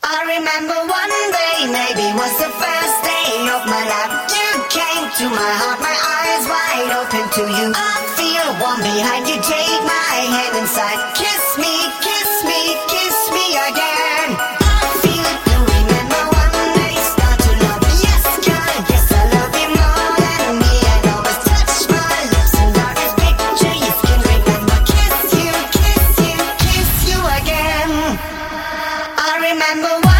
I remember one day, maybe was the first day of my life. You came to my heart, my eyes wide open to you. I feel warm behind you, take my hand inside. Kiss me, kiss me, kiss me again. I feel it, you remember one day, start to love me. Yes, girl, yes, I love you more than me. And always touch my lips and darkest picture you can remember. Kiss you, kiss you, kiss you again. I remember one